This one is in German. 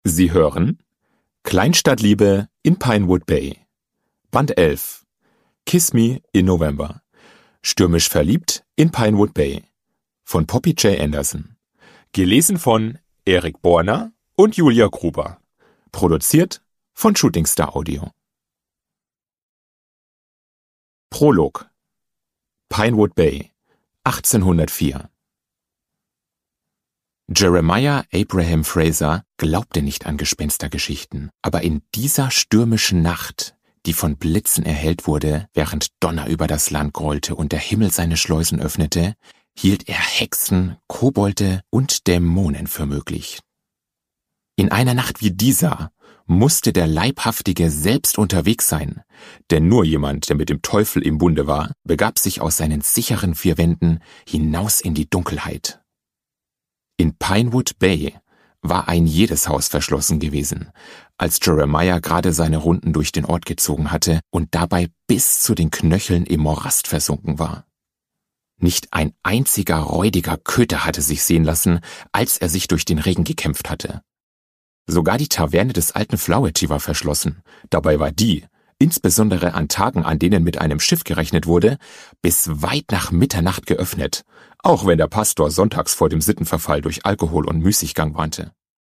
Sie hören Kleinstadtliebe in Pinewood Bay. Band 11. Kiss Me in November. Stürmisch verliebt in Pinewood Bay. Von Poppy J. Anderson. Gelesen von Erik Borner und Julia Gruber. Produziert von Shooting Star Audio. Prolog. Pinewood Bay, 1804. Jeremiah Abraham Fraser glaubte nicht an Gespenstergeschichten, aber in dieser stürmischen Nacht, die von Blitzen erhellt wurde, während Donner über das Land grollte und der Himmel seine Schleusen öffnete, hielt er Hexen, Kobolde und Dämonen für möglich. In einer Nacht wie dieser musste der Leibhaftige selbst unterwegs sein, denn nur jemand, der mit dem Teufel im Bunde war, begab sich aus seinen sicheren vier Wänden hinaus in die Dunkelheit. In Pinewood Bay war ein jedes Haus verschlossen gewesen, als Jeremiah gerade seine Runden durch den Ort gezogen hatte und dabei bis zu den Knöcheln im Morast versunken war. Nicht ein einziger räudiger Köter hatte sich sehen lassen, als er sich durch den Regen gekämpft hatte. Sogar die Taverne des alten Flowerty war verschlossen, dabei war die, insbesondere an Tagen, an denen mit einem Schiff gerechnet wurde, bis weit nach Mitternacht geöffnet, auch wenn der Pastor sonntags vor dem Sittenverfall durch Alkohol und Müßiggang warnte.